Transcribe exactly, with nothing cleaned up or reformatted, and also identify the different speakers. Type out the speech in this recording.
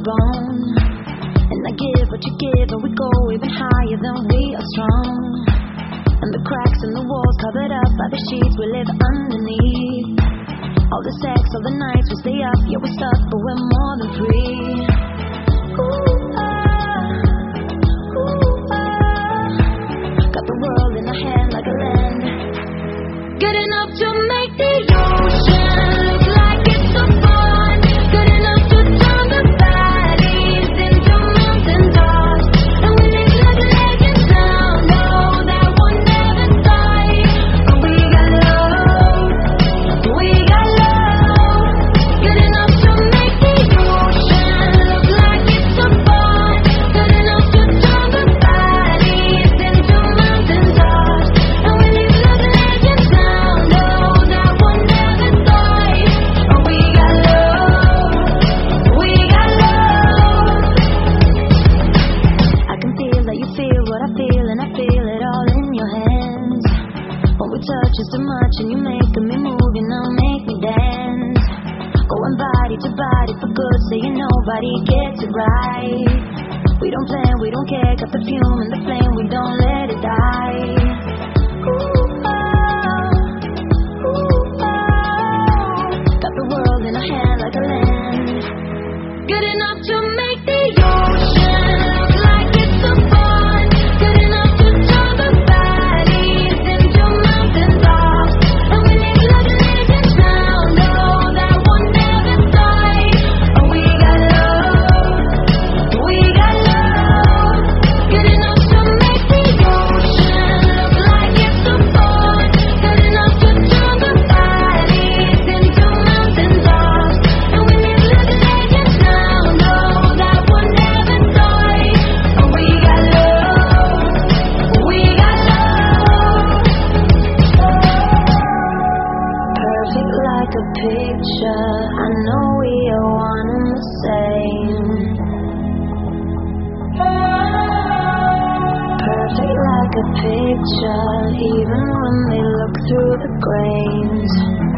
Speaker 1: bone. And I give what you give, and we go even higher than we are strong. And the cracks in the walls covered up by the sheets we live underneath. All the sex, all the nights we stay up, yeah we're stuck, but we're more than free. Ooh, ah, ooh, ah. Got the world in our hand like a land. Good enough to make the ocean look like it's so fun. Good enough to turn the valleys into mountain tops. And we live like legends now, know that we'll never die. But we got love, we got love. Good enough to make the ocean look like it's so fun. Good enough to turn the valleys into mountain tops. And we live like legends now, know that we'll never die. But we got love, we got love. I can feel that you feel what I feel, and I feel it all in your hands. When we touch it's too much, and you making me move, you know, make me dance. Going body to body for good, saying nobody gets it right. We don't plan, we don't care, got the fume and the flame, we don't let it die. Ooh, ah, ooh, ah. Got the world in our hand like a land. Good enough to make the ocean look like it's so fun. Good enough to turn the valleys into mountain tops. And we live like legends now, know that we'll never die. And we got love, we got love. Good enough to make the ocean look like it's so fun. Good enough to turn the valleys into mountain tops. And we live like legends now, know that we'll never die. And we got love, we got love. Perfect like a picture, I know we are one and the same. Perfect like a picture, even when they look through the grains.